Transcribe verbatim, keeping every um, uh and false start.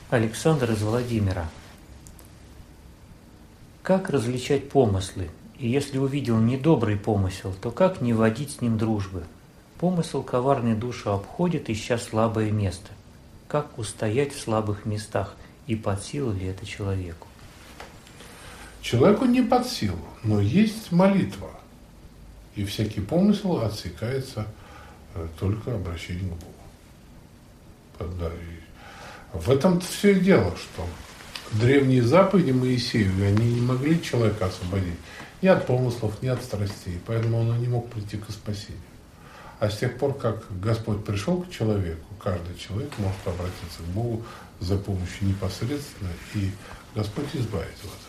Александр из Владимира. Как различать помыслы? И если увидел недобрый помысел, то как не водить с ним дружбы? Помысл коварный душу обходит, ища слабое место. Как устоять в слабых местах? И под силу ли это человеку? Человеку не под силу, но есть молитва. И всякий помысел отсекается э, только обращением к Богу. Да, и в этом все и дело, что древние заповеди Моисею, они не могли человека освободить ни от помыслов, ни от страстей, поэтому он не мог прийти к спасению. А с тех пор, как Господь пришел к человеку, каждый человек может обратиться к Богу за помощью непосредственно, и Господь избавит вас.